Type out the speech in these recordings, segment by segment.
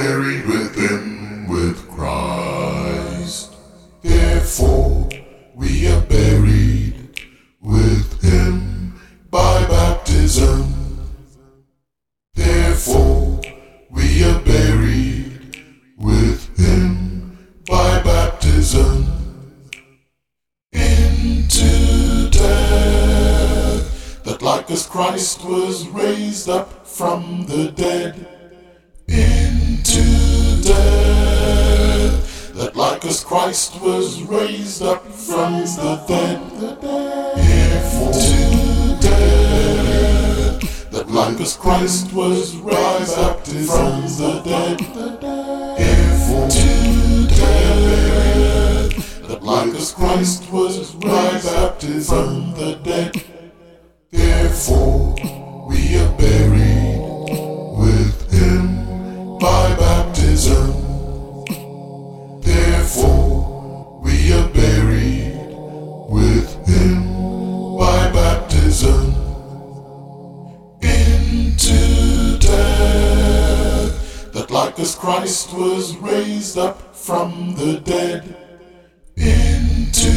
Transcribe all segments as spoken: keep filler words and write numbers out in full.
buried with him with Christ. Therefore we are buried with him by baptism. Therefore we are buried with him by baptism into death, that like as Christ was raised up from the dead, into death, that like as Christ was raised up from the dead, therefore to death, that like as Christ was raised up from the dead, therefore to death, that like as Christ was raised up from the dead, therefore we are buried with him by baptism. Therefore we are buried with him by baptism into death, that like as Christ was raised up from the dead, into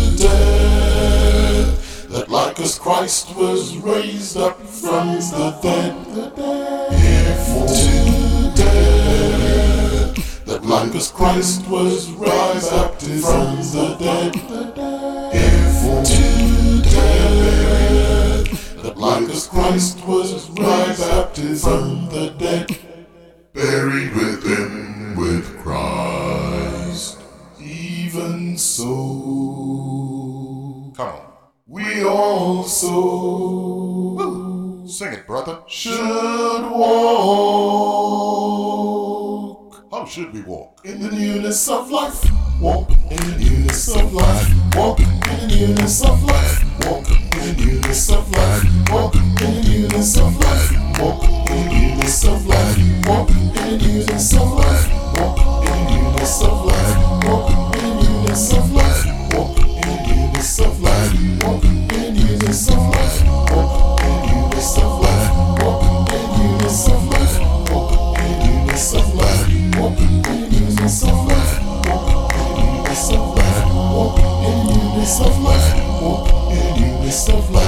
death, that like as Christ was raised up from the dead, therefore to death, that like as Christ was raised up from the dead, therefore to death, that like as Christ was raised up from the dead, buried with him with Christ. Even so, Come on. we also Woo. Sing it, brother. should walk How should we walk? in the newness of life. Walk in the newness of life. Walk in the newness of life. Walk in the newness of life. Walk in the newness of life. Walk in the newness of life. Walk in the newness of life. Walk in the newness of life. Walk in the newness of life. Walk in the newness of life. Walk in the newness of life. Walk in the newness of life. Walk in the newness of life. Walk in the newness of life. Walk in the newness of life. Walk in the newness of life. Walk in the newness of life. Walk in the newness of life.